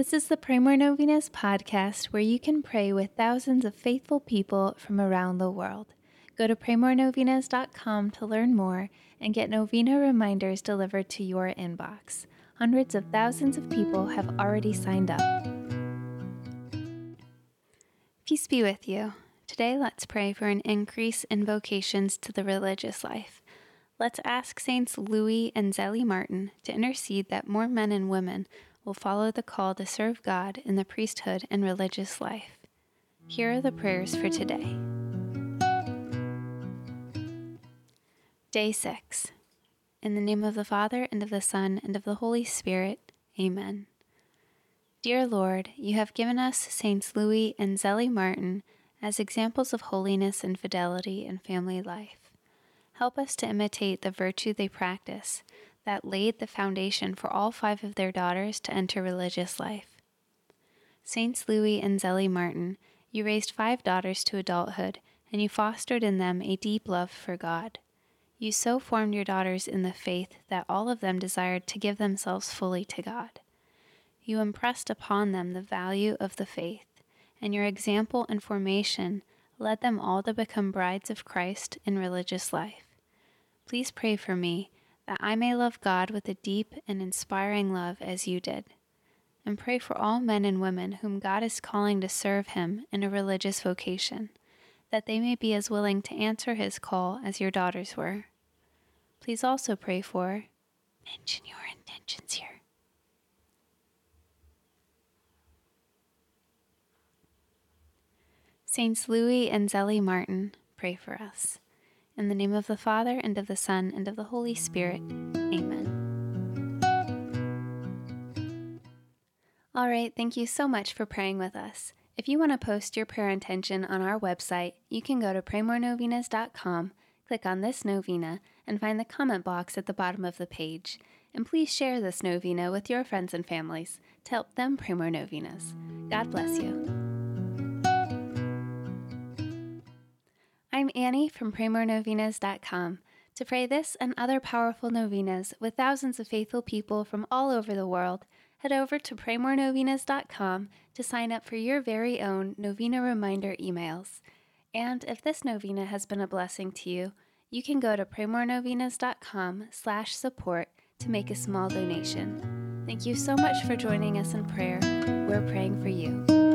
This is the Pray More Novenas podcast where you can pray with thousands of faithful people from around the world. Go to praymorenovenas.com to learn more and get novena reminders delivered to your inbox. Hundreds of thousands of people have already signed up. Peace be with you. Today let's pray for an increase in vocations to the religious life. Let's ask Saints Louis and Zélie Martin to intercede that more men and women will follow the call to serve God in the priesthood and religious life. Here are the prayers for today. Day 6. In the name of the Father, and of the Son, and of the Holy Spirit. Amen. Dear Lord, you have given us Saints Louis and Zélie Martin as examples of holiness and fidelity in family life. Help us to imitate the virtue they practice that laid the foundation for all 5 of their daughters to enter religious life. Saints Louis and Zélie Martin, you raised 5 daughters to adulthood, and you fostered in them a deep love for God. You so formed your daughters in the faith that all of them desired to give themselves fully to God. You impressed upon them the value of the faith, and your example and formation led them all to become brides of Christ in religious life. Please pray for me that I may love God with a deep and inspiring love as you did. And pray for all men and women whom God is calling to serve Him in a religious vocation, that they may be as willing to answer His call as your daughters were. Please also pray for, mention your intentions here. Saints Louis and Zélie Martin, pray for us. In the name of the Father, and of the Son, and of the Holy Spirit. Amen. All right, thank you so much for praying with us. If you want to post your prayer intention on our website, you can go to praymorenovenas.com, click on this novena, and find the comment box at the bottom of the page. And please share this novena with your friends and families to help them pray more novenas. God bless you. I'm Annie from praymorenovenas.com. To pray this and other powerful novenas with thousands of faithful people from all over the world, head over to praymorenovenas.com to sign up for your very own novena reminder emails. And if this novena has been a blessing to you, you can go to praymorenovenas.com/support to make a small donation. Thank you so much for joining us in prayer. We're praying for you.